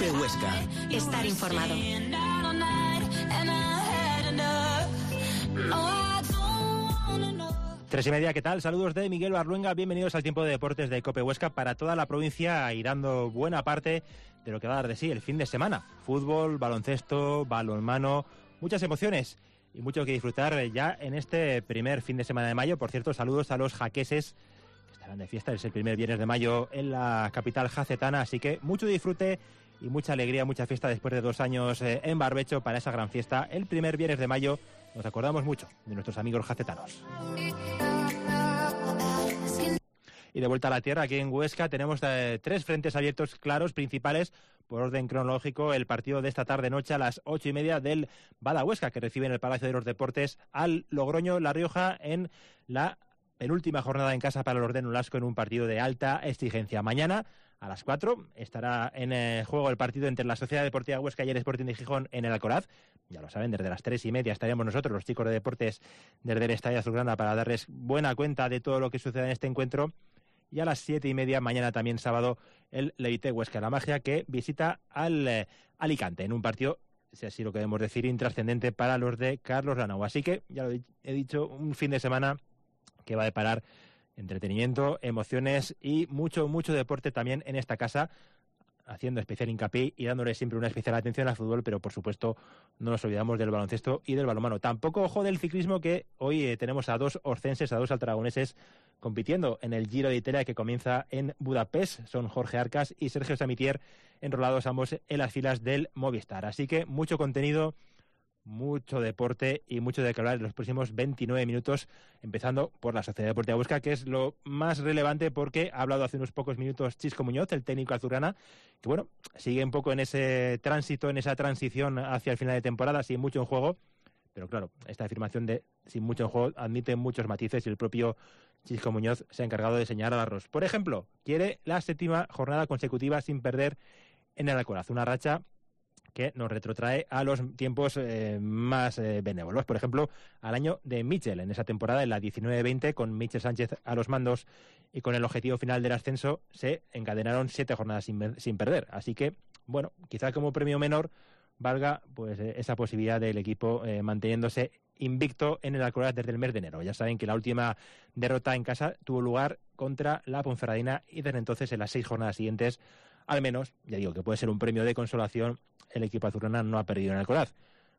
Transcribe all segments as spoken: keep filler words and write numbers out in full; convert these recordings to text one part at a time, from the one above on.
COPE Huesca. Estar informado. Tres y media, ¿qué tal? Saludos de Miguel Barluenga, bienvenidos al tiempo de deportes de COPE Huesca para toda la provincia y dando buena parte de lo que va a dar de sí el fin de semana. Fútbol, baloncesto, balonmano, muchas emociones y mucho que disfrutar ya en este primer fin de semana de mayo. Por cierto, saludos a los jaqueses que estarán de fiesta, es el primer viernes de mayo en la capital jacetana, así que mucho disfrute y mucha alegría, mucha fiesta después de dos años en barbecho para esa gran fiesta. El primer viernes de mayo nos acordamos mucho de nuestros amigos jacetanos. Y de vuelta a la tierra, aquí en Huesca tenemos eh, tres frentes abiertos claros, principales, por orden cronológico. El partido de esta tarde-noche a las ocho y media del Bada Huesca, que recibe en el Palacio de los Deportes al Logroño La Rioja en la penúltima jornada en casa para los de Nolasco, en un partido de alta exigencia. Mañana, a las cuatro, estará en eh, juego el partido entre la Sociedad Deportiva Huesca y el Sporting de Gijón en el Alcoraz. Ya lo saben, desde las tres y media estaremos nosotros, los chicos de deportes, desde el Estadio Azulgrana, para darles buena cuenta de todo lo que sucede en este encuentro. Y a las siete y media, mañana también sábado, el Levite Huesca La Magia, que visita al eh, Alicante, en un partido, si así lo queremos decir, intrascendente para los de Carlos Ranau. Así que, ya lo he dicho, un fin de semana que va a deparar entretenimiento, emociones y mucho, mucho deporte también en esta casa, haciendo especial hincapié y dándole siempre una especial atención al fútbol, pero por supuesto no nos olvidamos del baloncesto y del balonmano. Tampoco ojo del ciclismo, que hoy eh, tenemos a dos orcenses, a dos altragoneses compitiendo en el Giro de Italia, que comienza en Budapest. Son Jorge Arcas y Sergio Samitier, enrolados ambos en las filas del Movistar. Así que mucho contenido, mucho deporte y mucho de que hablar en los próximos veintinueve minutos, empezando por la Sociedad Deportiva Huesca, que es lo más relevante, porque ha hablado hace unos pocos minutos Chisco Muñoz, el técnico azulgrana, que bueno, sigue un poco en ese tránsito, en esa transición hacia el final de temporada, sin mucho en juego, pero claro, esta afirmación de sin mucho en juego admite muchos matices y el propio Chisco Muñoz se ha encargado de señalar al arroz. Por ejemplo, quiere la séptima jornada consecutiva sin perder en el Alcoraz, una racha que nos retrotrae a los tiempos eh, más eh, benévolos. Por ejemplo, al año de Michel, en esa temporada, en la diecinueve veinte, con Michel Sánchez a los mandos y con el objetivo final del ascenso, se encadenaron siete jornadas sin, sin perder. Así que, bueno, quizá como premio menor valga pues eh, esa posibilidad del equipo eh, manteniéndose invicto en el Alcoraz desde el mes de enero. Ya saben que la última derrota en casa tuvo lugar contra la Ponferradina y desde entonces, en las seis jornadas siguientes, al menos, ya digo que puede ser un premio de consolación, el equipo azulgrana no ha perdido en el Alcoraz.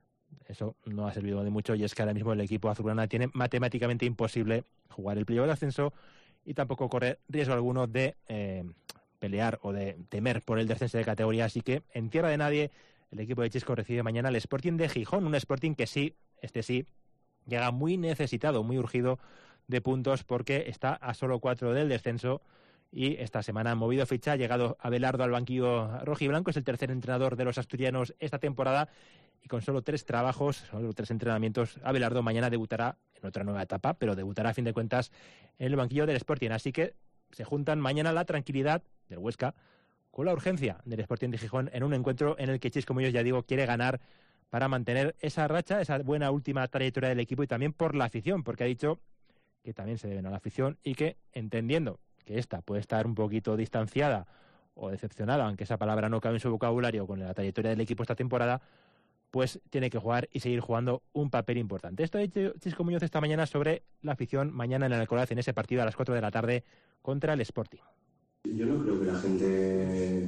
Eso no ha servido de mucho, y es que ahora mismo el equipo azulgrana tiene matemáticamente imposible jugar el playoff de ascenso y tampoco correr riesgo alguno de eh, pelear o de temer por el descenso de categoría. Así que en tierra de nadie, el equipo de Chisco recibe mañana al Sporting de Gijón, un Sporting que sí, este sí, llega muy necesitado, muy urgido de puntos, porque está a solo cuatro del descenso. Y esta semana han movido ficha, ha llegado Abelardo al banquillo rojiblanco, es el tercer entrenador de los asturianos esta temporada, y con solo tres trabajos, solo tres entrenamientos, Abelardo mañana debutará en otra nueva etapa, pero debutará a fin de cuentas en el banquillo del Sporting. Así que se juntan mañana la tranquilidad del Huesca con la urgencia del Sporting de Gijón, en un encuentro en el que Chisco Muñoz, ya digo, quiere ganar para mantener esa racha, esa buena última trayectoria del equipo, y también por la afición, porque ha dicho que también se deben a la afición y que, entendiendo que esta puede estar un poquito distanciada o decepcionada, aunque esa palabra no cabe en su vocabulario, con la trayectoria del equipo esta temporada, pues tiene que jugar y seguir jugando un papel importante. Esto ha dicho Chisco Muñoz esta mañana sobre la afición mañana en el Alcoraz, en ese partido a las cuatro de la tarde contra el Sporting. Yo no creo que la gente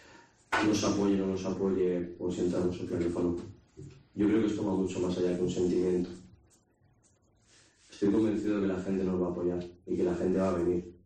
nos apoye o no nos apoye por sentarnos en el teléfono. Yo creo que esto va mucho más allá que un sentimiento. Estoy convencido de que la gente nos va a apoyar y que la gente va a venir.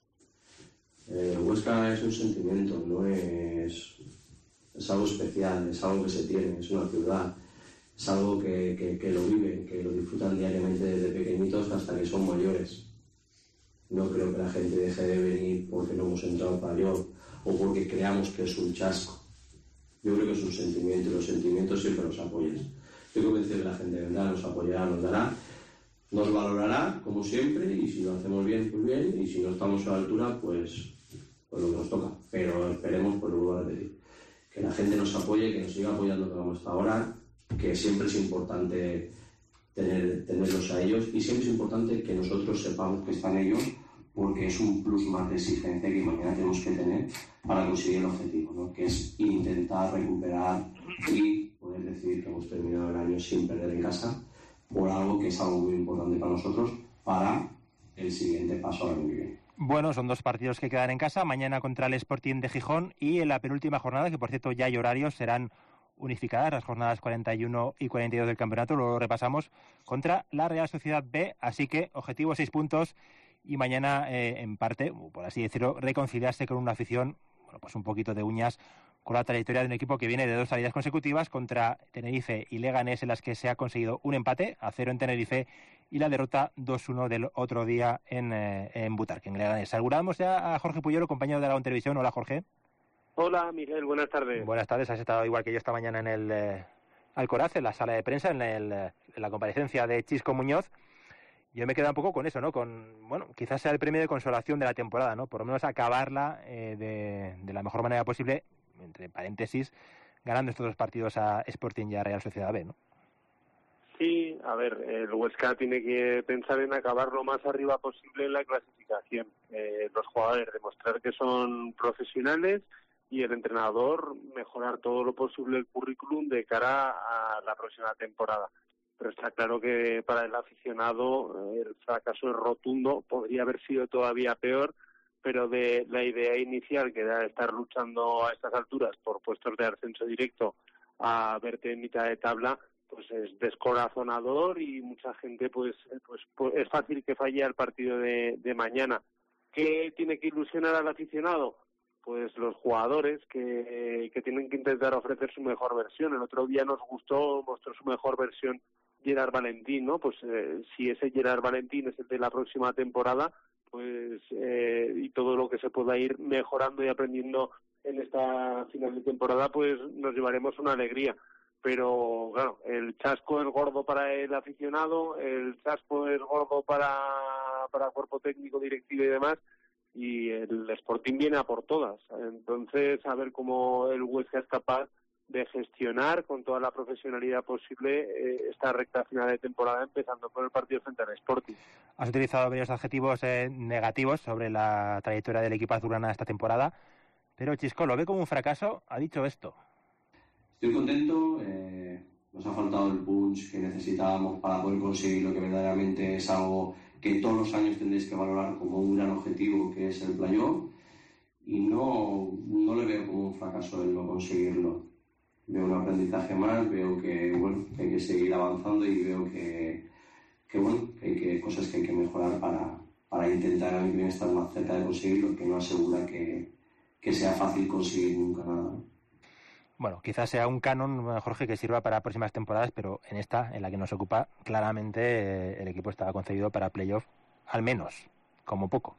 Eh, Huesca es un sentimiento, no es, es algo especial, es algo que se tiene, es una ciudad, es algo que, que, que lo viven, que lo disfrutan diariamente desde pequeñitos hasta que son mayores. No creo que la gente deje de venir porque no hemos entrado al playoff o porque creamos que es un chasco. Yo creo que es un sentimiento, y los sentimientos siempre los apoyan. Estoy convencido de que la gente vendrá, nos apoyará, nos dará, nos valorará como siempre, y si lo hacemos bien, pues bien, y si no estamos a la altura, pues, pues lo que nos toca. Pero esperemos, pues lo vuelvo a repetir, que la gente nos apoye, que nos siga apoyando como hasta ahora, que siempre es importante tener, tenerlos a ellos, y siempre es importante que nosotros sepamos que están ellos, porque es un plus más de exigencia que mañana tenemos que tener para conseguir el objetivo, ¿no? Que es intentar recuperar y poder decir que hemos terminado el año sin perder en casa, por algo que es algo muy importante para nosotros, para el siguiente paso al año que viene. Bueno, son dos partidos que quedan en casa, mañana contra el Sporting de Gijón y en la penúltima jornada, que por cierto ya hay horarios, serán unificadas las jornadas cuarenta y uno y cuarenta y dos del campeonato, lo repasamos, contra la Real Sociedad B, así que objetivo seis puntos y mañana eh, en parte, por así decirlo, reconciliarse con una afición, bueno, pues un poquito de uñas con la trayectoria de un equipo que viene de dos salidas consecutivas contra Tenerife y Leganés, en las que se ha conseguido un empate a cero en Tenerife y la derrota dos uno del otro día en, eh, en Butarque, en Leganés. Saludamos ya a Jorge Puyolo, compañero de Aragón Televisión. Hola, Jorge. Hola, Miguel, buenas tardes. Buenas tardes, has estado igual que yo esta mañana en el eh, Alcoraz, en la sala de prensa, en, el, en la comparecencia de Chisco Muñoz. Yo me quedo un poco con eso, ¿no? Con, bueno, quizás sea el premio de consolación de la temporada, ¿no? Por lo menos acabarla eh, de, de la mejor manera posible, entre paréntesis, ganando estos dos partidos a Sporting y a Real Sociedad B, ¿no? Sí, a ver, el Huesca tiene que pensar en acabar lo más arriba posible en la clasificación. Eh, los jugadores demostrar que son profesionales y el entrenador mejorar todo lo posible el currículum de cara a la próxima temporada. Pero está claro que para el aficionado el fracaso es rotundo, podría haber sido todavía peor, pero de la idea inicial, que era estar luchando a estas alturas por puestos de ascenso directo, a verte en mitad de tabla, pues es descorazonador y mucha gente, pues, pues, pues es fácil que falle el partido de, de mañana. ¿Qué tiene que ilusionar al aficionado? Pues los jugadores que, que tienen que intentar ofrecer su mejor versión. El otro día nos gustó, mostró su mejor versión Gerard Valentín, ¿no? Pues eh, si ese Gerard Valentín es el de la próxima temporada, pues eh, y todo lo que se pueda ir mejorando y aprendiendo en esta final de temporada, pues nos llevaremos una alegría. Pero claro, el chasco es gordo para el aficionado, el chasco es gordo para para cuerpo técnico, directivo y demás, y el Sporting viene a por todas. Entonces, a ver cómo el Huesca es capaz de gestionar con toda la profesionalidad posible eh, esta recta final de temporada, empezando por el partido frente al Sporting. Has utilizado varios adjetivos eh, negativos sobre la trayectoria del equipo azulgrana esta temporada, pero Chisco lo ve como un fracaso, ha dicho esto. Estoy contento, eh, nos ha faltado el punch que necesitábamos para poder conseguir lo que verdaderamente es algo que todos los años tendréis que valorar como un gran objetivo, que es el playoff, y no, no le veo como un fracaso el no conseguirlo. Veo un aprendizaje más, veo que, bueno, que hay que seguir avanzando y veo que, que, bueno, que hay que, cosas que hay que mejorar para, para intentar a mí estar más cerca de conseguirlo, que no asegura que, que sea fácil conseguir nunca nada. Bueno, quizás sea un canon, Jorge, que sirva para próximas temporadas, pero en esta, en la que nos ocupa, claramente eh, el equipo estaba concebido para playoff, al menos, como poco.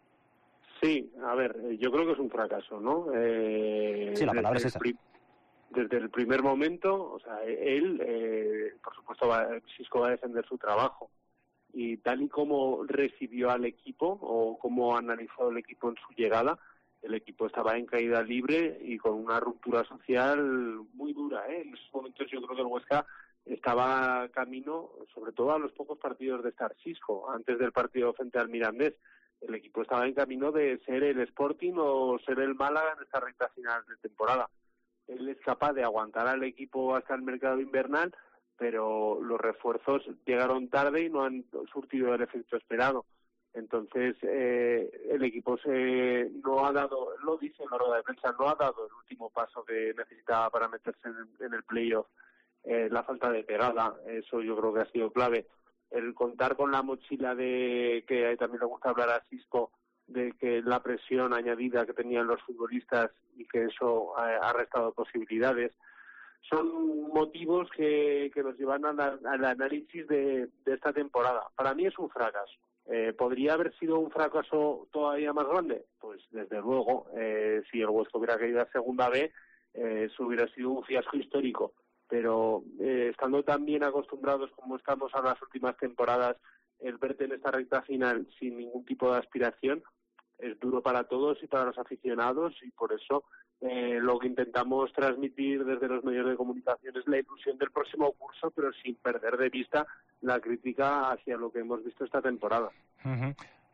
Sí, a ver, yo creo que es un fracaso, ¿no? Eh, sí, la palabra es esa. Pri- desde el primer momento, o sea, él, eh, por supuesto, va, Xisco va a defender su trabajo. Y tal y como recibió al equipo, o como analizó el equipo en su llegada, el equipo estaba en caída libre y con una ruptura social muy dura, ¿eh? En esos momentos yo creo que el Huesca estaba camino, sobre todo a los pocos partidos de estar Xisco, antes del partido frente al Mirandés. El equipo estaba en camino de ser el Sporting o ser el Málaga en esta recta final de temporada. Él es capaz de aguantar al equipo hasta el mercado invernal, pero los refuerzos llegaron tarde y no han surtido el efecto esperado. Entonces, eh, el equipo se no ha dado, lo dice en la rueda de prensa, no ha dado el último paso que necesitaba para meterse en, en el playoff. Eh, la falta de pegada, eso yo creo que ha sido clave. El contar con la mochila de, que también le gusta hablar a Xisco, de que la presión añadida que tenían los futbolistas y que eso ha, ha restado posibilidades, son motivos que, que nos llevan al, al análisis de, de esta temporada. Para mí es un fracaso. Eh, ¿Podría haber sido un fracaso todavía más grande? Pues desde luego, eh, si el Huesca hubiera caído a Segunda B, eh, eso hubiera sido un fiasco histórico. Pero eh, estando tan bien acostumbrados como estamos a las últimas temporadas, el verte en esta recta final sin ningún tipo de aspiración es duro para todos y para los aficionados, y por eso eh, lo que intentamos transmitir desde los medios de comunicación es la ilusión del próximo curso, pero sin perder de vista la crítica hacia lo que hemos visto esta temporada. Uh-huh.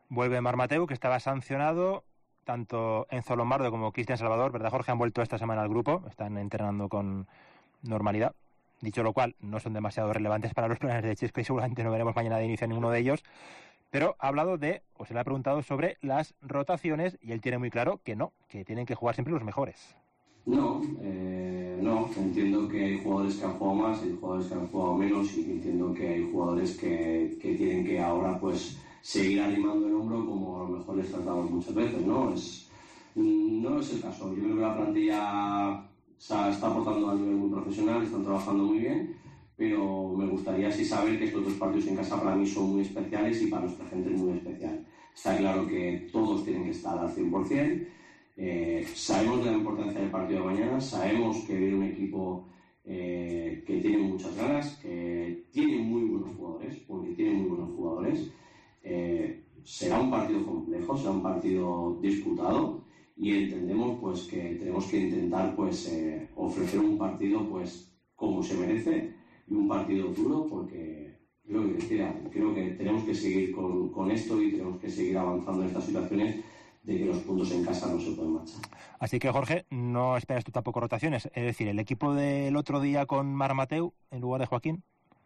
Vuelve Marc Mateu, que estaba sancionado. Tanto Enzo Lombardo como Cristian Salvador, ¿verdad, Jorge? Han vuelto esta semana al grupo, están entrenando con normalidad. Dicho lo cual, no son demasiado relevantes para los planes de Chesco y seguramente no veremos mañana de inicio a ninguno de ellos. Pero ha hablado de, o se le ha preguntado sobre las rotaciones y él tiene muy claro que no, que tienen que jugar siempre los mejores. No, eh, no, entiendo que hay jugadores que han jugado más, hay jugadores que han jugado menos y entiendo que hay jugadores que, que tienen que ahora pues seguir animando el hombro como a lo mejor les tratamos muchas veces, ¿no? Es, no es el caso. Yo creo que la plantilla está, está aportando a nivel muy profesional, están trabajando muy bien, pero me gustaría sí saber que estos dos partidos en casa para mí son muy especiales y para nuestra gente es muy especial. Está claro que todos tienen que estar al cien por ciento. Eh, sabemos de la importancia del partido de mañana, sabemos que viene un equipo eh, que tiene muchas ganas, que tiene muy buenos jugadores, porque tiene muy buenos jugadores. Eh, será un partido complejo, será un partido disputado y entendemos pues que tenemos que intentar pues eh, ofrecer un partido pues como se merece y un partido duro porque creo que, decía, creo que tenemos que seguir con, con esto y tenemos que seguir avanzando en estas situaciones de que los puntos en casa no se pueden marchar. Así que, Jorge, no esperas tú tampoco rotaciones. Es decir, el equipo del otro día con Marc Mateu en lugar de Joaquín.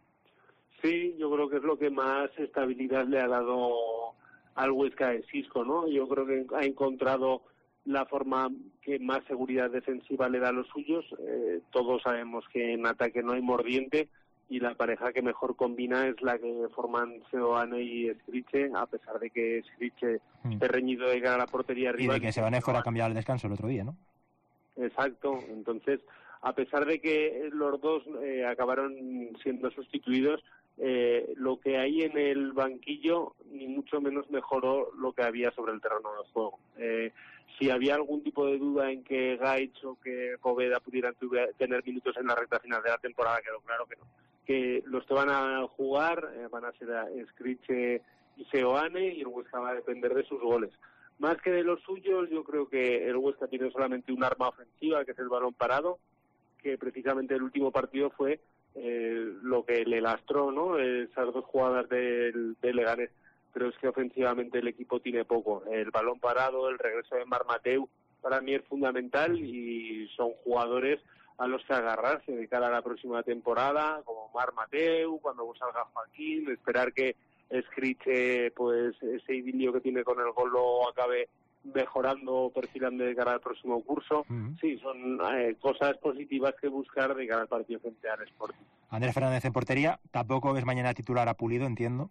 Sí, yo creo que es lo que más estabilidad le ha dado al Huesca de Xisco, ¿no? Yo creo que ha encontrado la forma que más seguridad defensiva le da a los suyos. Eh, todos sabemos que en ataque no hay mordiente y la pareja que mejor combina es la que forman Seoane y Escriche, a pesar de que Escriche mm. esté reñido de cara a la portería rival. Y de que Seoane fuera a cambiar al descanso el otro día, ¿no? Exacto, entonces, a pesar de que los dos eh, acabaron siendo sustituidos, eh, lo que hay en el banquillo ni mucho menos mejoró lo que había sobre el terreno de juego. Eh, si había algún tipo de duda en que Gaich o que Poveda pudieran tuve, tener minutos en la recta final de la temporada, quedó claro que no. Que los que van a jugar eh, van a ser Escriche y Seoane y el Huesca va a depender de sus goles. Más que de los suyos, yo creo que el Huesca tiene solamente un arma ofensiva, que es el balón parado, que precisamente el último partido fue eh, lo que le lastró, ¿no? Esas dos jugadas del, del Leganés. Pero es que ofensivamente el equipo tiene poco. El balón parado, el regreso de Marc Mateu, para mí es fundamental y son jugadores a los que agarrarse de cara a la próxima temporada, como Marc Mateu, cuando salga Joaquín, esperar que Escriche, pues ese idilio que tiene con el gol lo acabe mejorando, perfilando de cara al próximo curso. Uh-huh. Sí, son eh, cosas positivas que buscar de cara al partido frente al Sporting. Andrés Fernández en portería, tampoco ves mañana titular a Pulido, entiendo.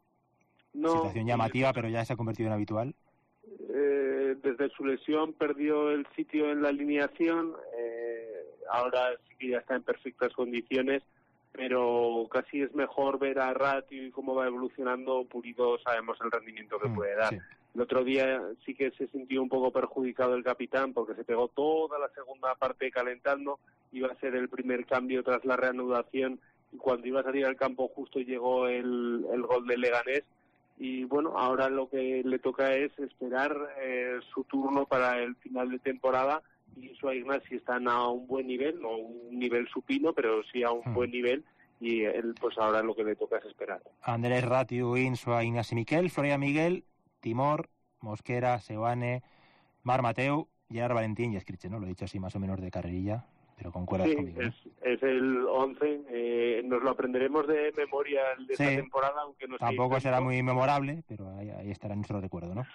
No. Situación llamativa, pero ya se ha convertido en habitual. Eh, desde su lesión perdió el sitio en la alineación, eh, ahora sí que ya está en perfectas condiciones, pero casi es mejor ver a Ratio y cómo va evolucionando. Pulido sabemos el rendimiento que mm, puede dar. Sí. El otro día sí que se sintió un poco perjudicado el capitán porque se pegó toda la segunda parte calentando, iba a ser el primer cambio tras la reanudación y cuando iba a salir al campo justo llegó el, el gol del Leganés y bueno, ahora lo que le toca es esperar eh, su turno para el final de temporada. Y Insua e Ignasi están a un buen nivel, no un nivel supino, pero sí a un hmm. buen nivel, y él pues ahora lo que le toca es esperar. Andrés, Ratio, Insua, Ignasi, Miquel, Florian Miguel, Timor, Mosquera, Seoane, Marc Mateu, Gerard Valentín y Escriche, ¿no? Lo he dicho así más o menos de carrerilla, pero concuerdas sí, conmigo, ¿no? es, es el once, eh, nos lo aprenderemos de memoria de sí, esta temporada, aunque no tampoco será muy memorable, pero ahí, ahí estará nuestro recuerdo, ¿no?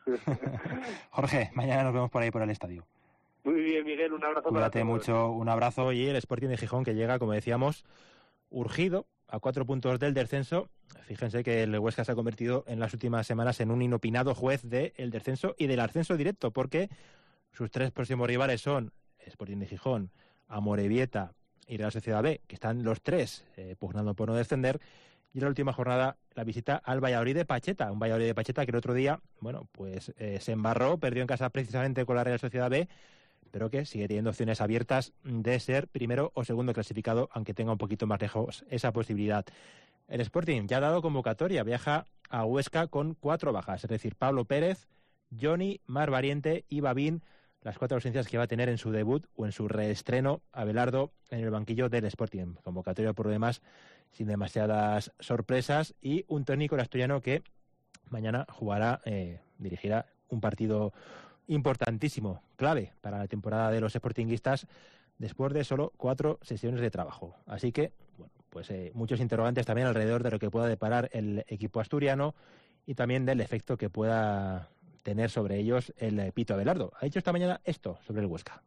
Jorge, mañana nos vemos por ahí por el estadio. Muy bien, Miguel, un abrazo. Cuídate para todos. mucho, un abrazo. Y el Sporting de Gijón que llega, como decíamos, urgido a cuatro puntos del descenso. Fíjense que el Huesca se ha convertido en las últimas semanas en un inopinado juez del descenso y del ascenso directo, porque sus tres próximos rivales son Sporting de Gijón, Amorebieta y Real Sociedad B, que están los tres eh, pugnando por no descender. Y en la última jornada, la visita al Valladolid de Pacheta, un Valladolid de Pacheta que el otro día, bueno, pues eh, se embarró, perdió en casa precisamente con la Real Sociedad B, pero que sigue teniendo opciones abiertas de ser primero o segundo clasificado, aunque tenga un poquito más lejos esa posibilidad. El Sporting ya ha dado convocatoria, viaja a Huesca con cuatro bajas, es decir, Pablo Pérez, Johnny, Mar Valiente y Babín, las cuatro ausencias que va a tener en su debut o en su reestreno Abelardo en el banquillo del Sporting. Convocatoria por lo demás sin demasiadas sorpresas y un técnico asturiano que mañana jugará, eh, dirigirá un partido importantísimo, clave para la temporada de los sportinguistas, después de solo cuatro sesiones de trabajo. Así que, bueno, pues eh, muchos interrogantes también alrededor de lo que pueda deparar el equipo asturiano y también del efecto que pueda tener sobre ellos el eh, Pito Abelardo. Ha dicho esta mañana esto sobre el Huesca.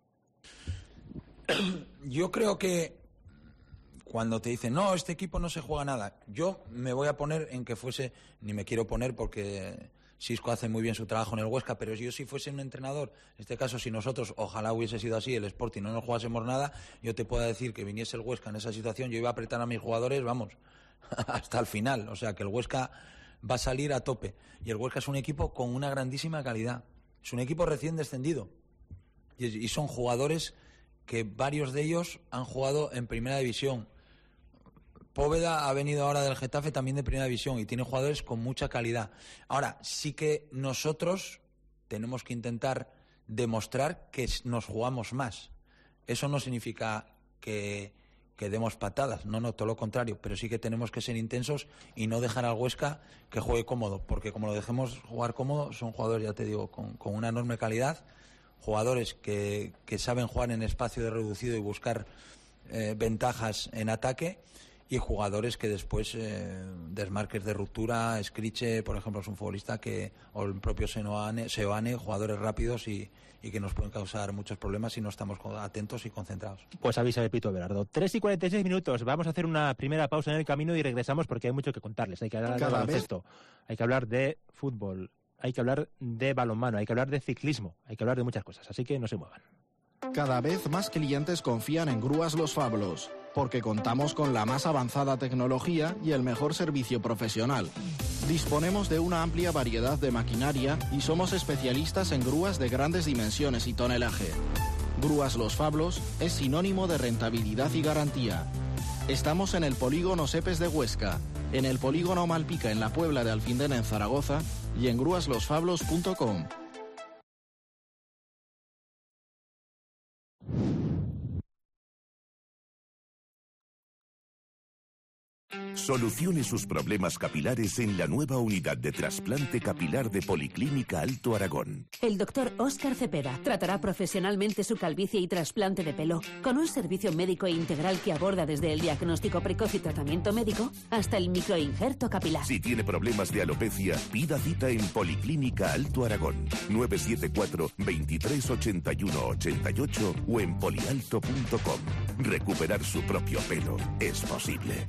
Yo creo que cuando te dicen, no, este equipo no se juega nada, yo me voy a poner en que fuese, ni me quiero poner porque Xisco hace muy bien su trabajo en el Huesca, pero yo si fuese un entrenador, en este caso si nosotros, ojalá hubiese sido así, el Sporting no nos jugásemos nada, yo te puedo decir que viniese el Huesca en esa situación, yo iba a apretar a mis jugadores, vamos, hasta el final, o sea que el Huesca va a salir a tope, y el Huesca es un equipo con una grandísima calidad, es un equipo recién descendido, y, y son jugadores que varios de ellos han jugado en primera división. Póveda ha venido ahora del Getafe también de primera división y tiene jugadores con mucha calidad. Ahora, sí que nosotros tenemos que intentar demostrar que nos jugamos más. Eso no significa que, que demos patadas, no, no, todo lo contrario, pero sí que tenemos que ser intensos y no dejar al Huesca que juegue cómodo, porque como lo dejemos jugar cómodo, son jugadores, ya te digo, con, con una enorme calidad, jugadores que, que saben jugar en espacio de reducido y buscar eh, ventajas en ataque, y jugadores que después eh, desmarques de ruptura, Scriche, por ejemplo, es un futbolista que, o el propio Seoane, Seoane jugadores rápidos y, y que nos pueden causar muchos problemas si no estamos atentos y concentrados. Pues avisa de Pito Abelardo. tres y cuarenta y seis minutos, vamos a hacer una primera pausa en el camino y regresamos porque hay mucho que contarles. Hay que hablar de baloncesto, hay que hablar de fútbol, hay que hablar de balonmano, hay que hablar de ciclismo, hay que hablar de muchas cosas, así que no se muevan. Cada vez más clientes confían en Grúas Los Fablos, porque contamos con la más avanzada tecnología y el mejor servicio profesional. Disponemos de una amplia variedad de maquinaria y somos especialistas en grúas de grandes dimensiones y tonelaje. Grúas Los Fablos es sinónimo de rentabilidad y garantía. Estamos en el polígono Sepes de Huesca, en el polígono Malpica en la Puebla de Alfindena en Zaragoza y en grúas los fablos punto com. Solucione sus problemas capilares en la nueva unidad de trasplante capilar de Policlínica Alto Aragón. El doctor Óscar Cepeda tratará profesionalmente su calvicie y trasplante de pelo, con un servicio médico e integral que aborda desde el diagnóstico precoz y tratamiento médico hasta el microinjerto capilar. Si tiene problemas de alopecia, pida cita en Policlínica Alto Aragón, nueve siete cuatro, veintitrés ochenta y uno ochenta y ocho o en polialto punto com. Recuperar su propio pelo es posible.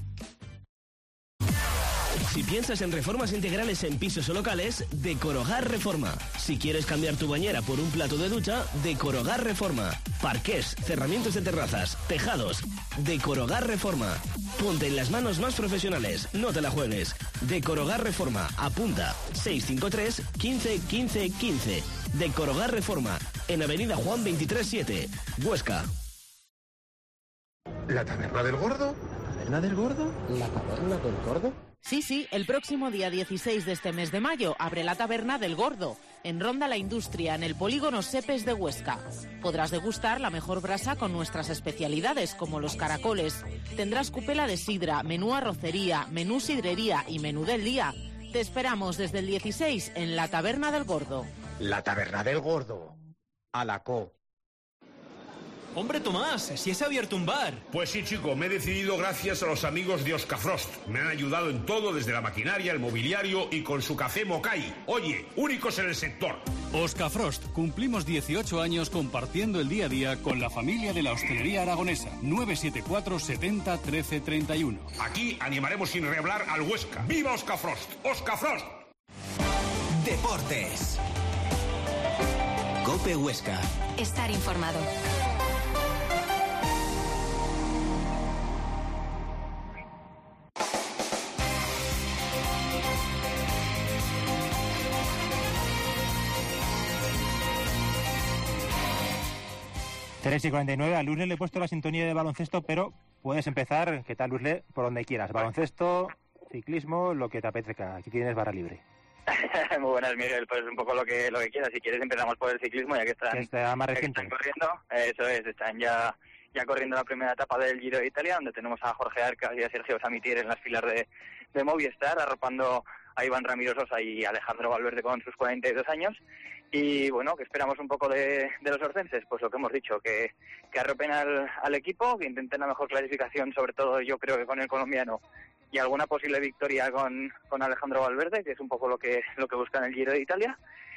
Si piensas en reformas integrales en pisos o locales, Decorogar Reforma. Si quieres cambiar tu bañera por un plato de ducha, Decorogar Reforma. Parqués, cerramientos de terrazas, tejados. Decorogar Reforma. Ponte en las manos más profesionales, no te la juegues. Decorogar Reforma. Apunta seis cinco tres, quince, quince, quince. Decorogar Reforma. En Avenida Juan veintitrés siete, Huesca. ¿La taberna del gordo? ¿La taberna del gordo? ¿La taberna del gordo? Sí, sí, el próximo día dieciséis de este mes de mayo abre la Taberna del Gordo, en Ronda La Industria, en el polígono Sepes de Huesca. Podrás degustar la mejor brasa con nuestras especialidades, como los caracoles. Tendrás cupela de sidra, menú arrocería, menú sidrería y menú del día. Te esperamos desde el dieciséis en la Taberna del Gordo. La Taberna del Gordo. Alacó. Hombre, Tomás, si se ha abierto un bar. Pues sí, chico, me he decidido gracias a los amigos de Oscafrost. Me han ayudado en todo, desde la maquinaria, el mobiliario y con su café Mokai. Oye, únicos en el sector. Oscafrost, cumplimos dieciocho años compartiendo el día a día con la familia de la hostelería aragonesa. nueve siete cuatro, setenta, trece, treinta y uno. Aquí animaremos sin rehablar al Huesca. ¡Viva Oscafrost! ¡Oscafrost! Deportes. COPE Huesca. Estar informado. tres y cuarenta y nueve, a Luzle le he puesto la sintonía de baloncesto, pero puedes empezar, ¿qué tal, Luzle? Por donde quieras, baloncesto, ciclismo, lo que te apetezca, aquí tienes barra libre. Muy buenas, Miguel, pues un poco lo que lo que quieras, si quieres empezamos por el ciclismo, ya que están, que está más ya que están corriendo, eso es, están ya ya corriendo la primera etapa del Giro de Italia, donde tenemos a Jorge Arcas y a Sergio Samitier en las filas de, de Movistar, arropando a Iván Ramiro Sosa y Alejandro Valverde con sus cuarenta y dos años. Y bueno, que esperamos un poco de, de los orcenses, pues lo que hemos dicho, que, que arropen al, al equipo, que intenten la mejor clasificación, sobre todo yo creo que con el colombiano, y alguna posible victoria con, con Alejandro Valverde, que es un poco lo que lo que buscan el Giro de Italia.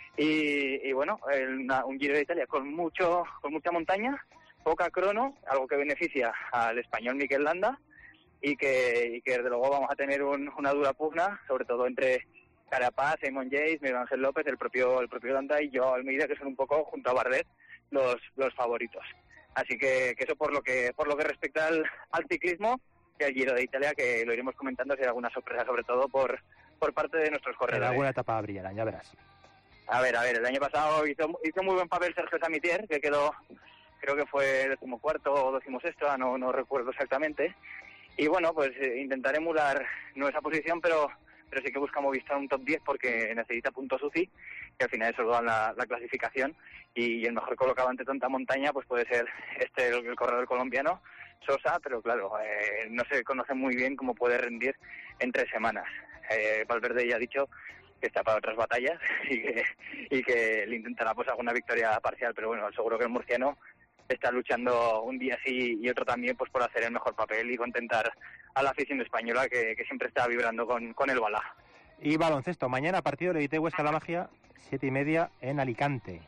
Y, y bueno, el, una, un Giro de Italia con mucho con mucha montaña, poca crono, algo que beneficia al español Mikel Landa, y que, y que desde luego vamos a tener un, una dura pugna, sobre todo entre Carapaz, Simon Yates, Miguel Ángel López, el propio el propio Landa y Joao Almeida, que son un poco, junto a Bardet, los los favoritos. Así que, que eso por lo que por lo que respecta al, al ciclismo, que el Giro de Italia, que lo iremos comentando si hay alguna sorpresa, sobre todo por por parte de nuestros corredores. Una buena etapa brillará, ya verás. A ver, a ver, el año pasado hizo, hizo muy buen papel Sergio Samitier, que quedó, creo que fue decimocuarto o decimosexto, no, no recuerdo exactamente. Y bueno, pues eh, intentaré emular no esa posición, pero pero sí que buscamos Movistar un top diez porque necesita puntos U C I, que al final eso da la, la clasificación, y, y el mejor colocado ante tanta montaña pues puede ser este el, el corredor colombiano, Sosa, pero claro, eh, no se conoce muy bien cómo puede rendir en tres semanas. Eh, Valverde ya ha dicho que está para otras batallas y que, y que le intentará pues alguna victoria parcial, pero bueno, seguro que el murciano está luchando un día sí y otro también pues por hacer el mejor papel y contentar a la afición española que, que siempre está vibrando con, con el Balá. Y baloncesto, mañana partido de Levite Huesca La Magia, siete y media en Alicante.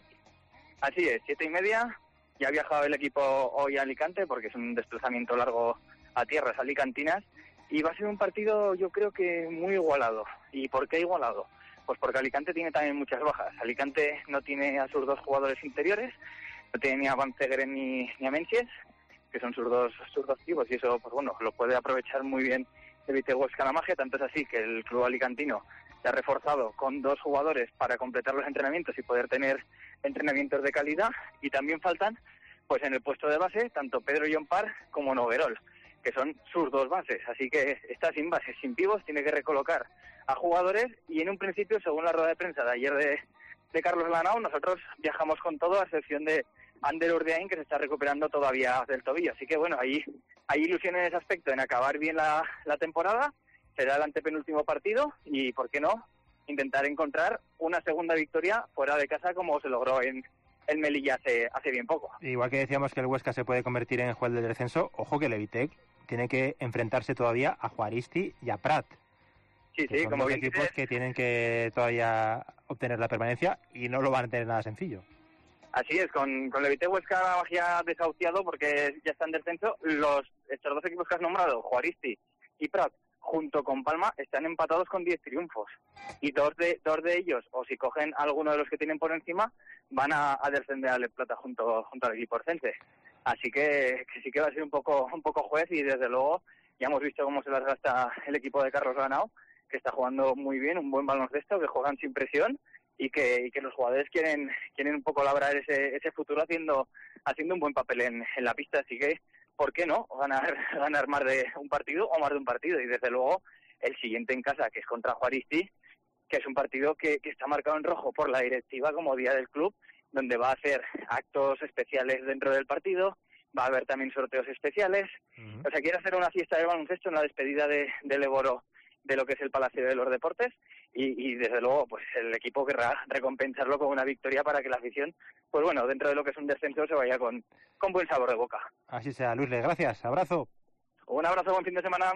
Así es, siete y media, ya ha viajado el equipo hoy a Alicante porque es un desplazamiento largo a tierras alicantinas y va a ser un partido yo creo que muy igualado. ¿Y por qué igualado? Pues porque Alicante tiene también muchas bajas. Alicante no tiene a sus dos jugadores interiores, no tiene ni a Van Zegeren ni, ni a Menzies, que son sus dos, sus dos pibos, y eso pues bueno lo puede aprovechar muy bien el Levite Huesca La Magia. Tanto es así que el club alicantino se ha reforzado con dos jugadores para completar los entrenamientos y poder tener entrenamientos de calidad, y también faltan pues en el puesto de base tanto Pedro Llompar como Noguerol, que son sus dos bases, así que está sin bases, sin pibos, tiene que recolocar a jugadores, y en un principio, según la rueda de prensa de ayer de, de Carlos Lanao, nosotros viajamos con todo, a excepción de Ander Urdeain, que se está recuperando todavía del tobillo, así que bueno, ahí hay ilusión en ese aspecto, en acabar bien la, la temporada. Será el antepenúltimo partido y, ¿por qué no?, intentar encontrar una segunda victoria fuera de casa como se logró en el Melilla hace, hace bien poco. Igual que decíamos que el Huesca se puede convertir en el juez del descenso, ojo que el Levitec tiene que enfrentarse todavía a Juaristi y a Prat. Sí, que sí, son como dos bien equipos dices, que tienen que todavía obtener la permanencia y no lo van a tener nada sencillo. así es, con, con Levite Huesca La Magia desahuciado porque ya está en descenso. Los, estos dos equipos que has nombrado, Juaristi y Prat, junto con Palma, están empatados con diez triunfos. Y dos de dos de ellos, o si cogen alguno de los que tienen por encima, van a, a descender al Plata junto junto al equipo orcense. Así que, que sí que va a ser un poco un poco juez, y desde luego ya hemos visto cómo se las gasta el equipo de Carlos Lanao, que está jugando muy bien, un buen baloncesto, que juegan sin presión y que, y que los jugadores quieren quieren un poco labrar ese ese futuro haciendo haciendo un buen papel en, en la pista. Así que, ¿por qué no ganar ganar más de un partido o más de un partido? Y desde luego el siguiente en casa, que es contra Juaristi, que es un partido que, que está marcado en rojo por la directiva como día del club, donde va a hacer actos especiales dentro del partido, va a haber también sorteos especiales. Uh-huh. O sea, quiere hacer una fiesta de baloncesto en la despedida de, de Leboro de lo que es el Palacio de los Deportes, y, y desde luego pues el equipo querrá recompensarlo con una victoria para que la afición, pues bueno, dentro de lo que es un descenso, se vaya con, con buen sabor de boca. Así sea, Luis, gracias, abrazo. Un abrazo, buen fin de semana.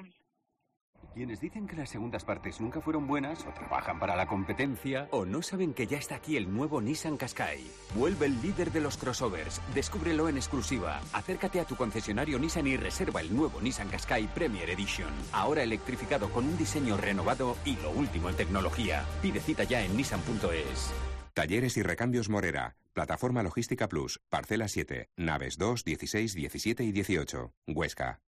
Quienes dicen que las segundas partes nunca fueron buenas, o trabajan para la competencia, o no saben que ya está aquí el nuevo Nissan Qashqai. Vuelve el líder de los crossovers. Descúbrelo en exclusiva. Acércate a tu concesionario Nissan y reserva el nuevo Nissan Qashqai Premier Edition. Ahora electrificado con un diseño renovado y lo último en tecnología. Pide cita ya en nissan punto es. Talleres y recambios Morera. Plataforma Logística Plus. Parcela siete. Naves dos, dieciséis, diecisiete y dieciocho. Huesca.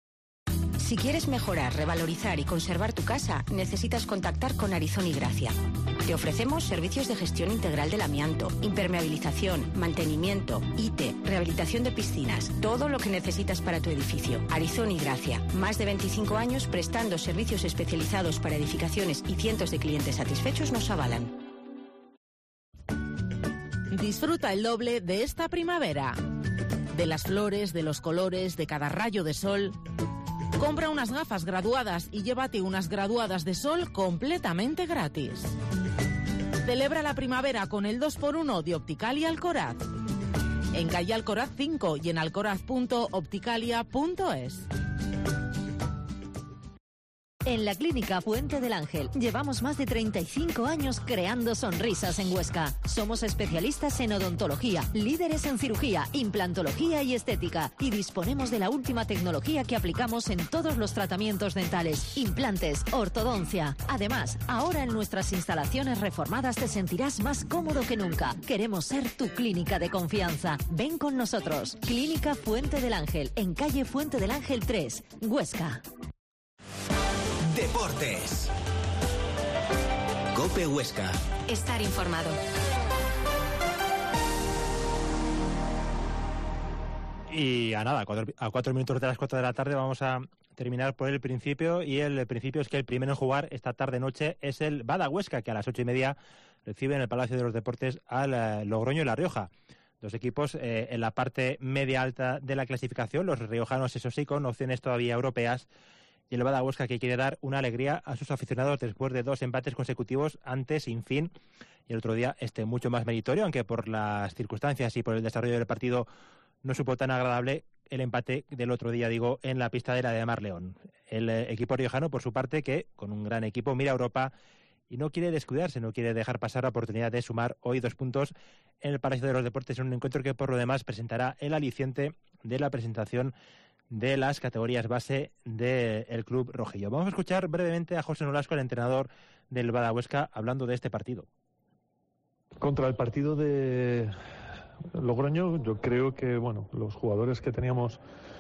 Si quieres mejorar, revalorizar y conservar tu casa, necesitas contactar con Arizón y Gracia. Te ofrecemos servicios de gestión integral del amianto, impermeabilización, mantenimiento, I T, rehabilitación de piscinas, todo lo que necesitas para tu edificio. Arizón y Gracia, más de veinticinco años prestando servicios especializados para edificaciones, y cientos de clientes satisfechos nos avalan. Disfruta el doble de esta primavera. De las flores, de los colores, de cada rayo de sol. Compra unas gafas graduadas y llévate unas graduadas de sol completamente gratis. Celebra la primavera con el dos por uno de Opticalia Alcoraz. En calle Alcoraz cinco y en alcoraz punto opticalia punto es. En la Clínica Puente del Ángel llevamos más de treinta y cinco años creando sonrisas en Huesca. Somos especialistas en odontología, líderes en cirugía, implantología y estética, y disponemos de la última tecnología que aplicamos en todos los tratamientos dentales, implantes, ortodoncia. Además, ahora en nuestras instalaciones reformadas te sentirás más cómodo que nunca. Queremos ser tu clínica de confianza. Ven con nosotros. Clínica Puente del Ángel, en calle Fuente del Ángel tres, Huesca. Deportes. COPE Huesca. Estar informado. Y a nada, a cuatro, a cuatro minutos de las cuatro de la tarde vamos a terminar por el principio, y el principio es que el primero en jugar esta tarde-noche es el Bada Huesca, que a las ocho y media recibe en el Palacio de los Deportes al eh, Logroño y La Rioja. Dos equipos eh, en la parte media-alta de la clasificación, los riojanos eso sí, con opciones todavía europeas, y el Bada Huesca, que quiere dar una alegría a sus aficionados después de dos empates consecutivos ante Sinfín, y el otro día este mucho más meritorio, aunque por las circunstancias y por el desarrollo del partido no supo tan agradable el empate del otro día, digo, en la pista de la de Mar León. El eh, equipo riojano, por su parte, que con un gran equipo mira a Europa y no quiere descuidarse, no quiere dejar pasar la oportunidad de sumar hoy dos puntos en el Palacio de los Deportes, en un encuentro que por lo demás presentará el aliciente de la presentación de las categorías base del club rojillo. Vamos a escuchar brevemente a José Nolasco, el entrenador del Bada Huesca, hablando de este partido. Contra el partido de Logroño, yo creo que bueno, los jugadores que teníamos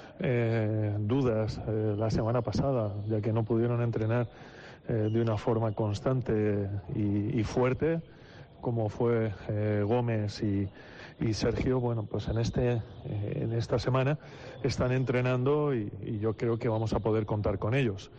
eh, dudas eh, la semana pasada, ya que no pudieron entrenar eh, de una forma constante y, y fuerte, como fue eh, Gómez y Y Sergio, bueno, pues en este eh, en esta semana están entrenando y, y yo creo que vamos a poder contar con ellos.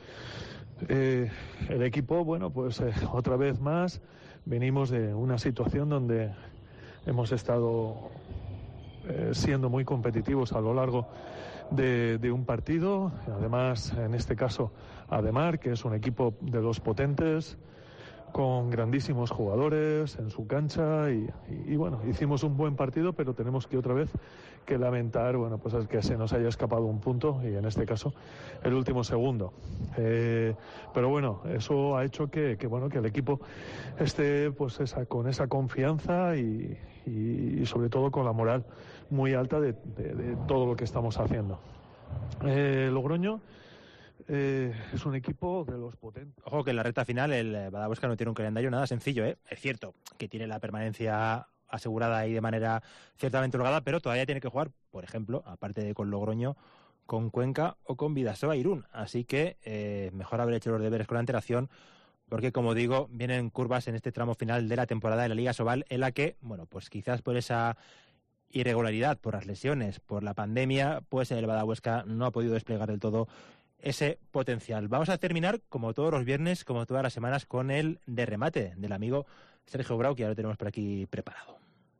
Eh, el equipo, bueno, pues eh, otra vez más venimos de una situación donde hemos estado eh, siendo muy competitivos a lo largo de, de un partido. Además, en este caso, Ademar, que es un equipo de los potentes, con grandísimos jugadores en su cancha y, y, y bueno, hicimos un buen partido, pero tenemos que otra vez que lamentar, bueno, pues es que se nos haya escapado un punto, y en este caso el último segundo. Eh, pero bueno, eso ha hecho que, que bueno, que el equipo esté pues esa, con esa confianza y, y, y sobre todo con la moral muy alta de, de, de todo lo que estamos haciendo. Eh, Logroño Eh, es un equipo de los potentes. Ojo que en la recta final el Bada Huesca no tiene un calendario nada sencillo, ¿eh? Es cierto que tiene la permanencia asegurada ahí de manera ciertamente holgada, pero todavía tiene que jugar, por ejemplo, aparte de con Logroño, con Cuenca o con Bidasoa Irún. Así que eh, mejor haber hecho los deberes con antelación, porque como digo, vienen curvas en este tramo final de la temporada de la Liga Sobal, en la que, bueno, pues quizás por esa irregularidad, por las lesiones, por la pandemia, pues el Bada Huesca no ha podido desplegar del todo ese potencial. Vamos a terminar, como todos los viernes, como todas las semanas, con el de remate del amigo Sergio Brau, que ya lo tenemos por aquí preparado.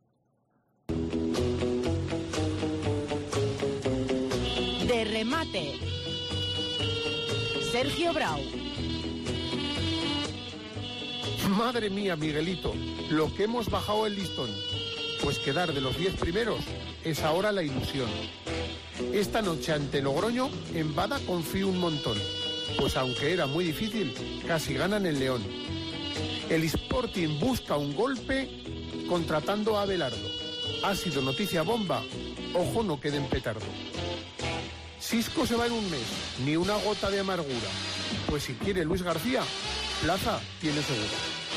De remate, Sergio Brau. Madre mía, Miguelito, lo que hemos bajado el listón. Pues quedar de los diez primeros es ahora la ilusión. Esta noche ante Logroño, en Bada confío un montón, pues aunque era muy difícil, casi ganan el León. El Sporting busca un golpe contratando a Abelardo. Ha sido noticia bomba, ojo no quede en petardo. Sisco se va en un mes, ni una gota de amargura, pues si quiere Luis García, plaza tiene seguro.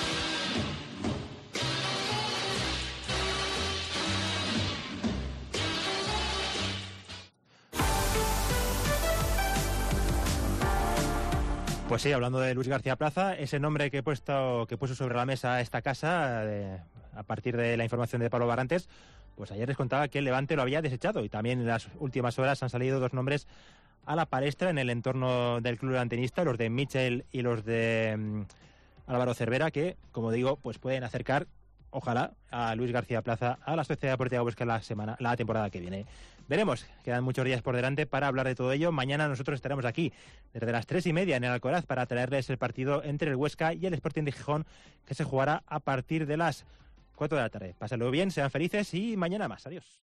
Pues sí, hablando de Luis García Plaza, ese nombre que he puesto que puso sobre la mesa esta casa eh, a partir de la información de Pablo Barrantes, pues ayer les contaba que el Levante lo había desechado, y también en las últimas horas han salido dos nombres a la palestra en el entorno del club levantinista, los de Michel y los de um, Álvaro Cervera, que, como digo, pues pueden acercar ojalá, a Luis García Plaza, a la Sociedad Deportiva Huesca la semana, la temporada que viene. Veremos, quedan muchos días por delante para hablar de todo ello. Mañana nosotros estaremos aquí desde las tres y media en el Alcoraz para traerles el partido entre el Huesca y el Sporting de Gijón, que se jugará a partir de las cuatro de la tarde. Pásenlo bien, sean felices y mañana más. Adiós.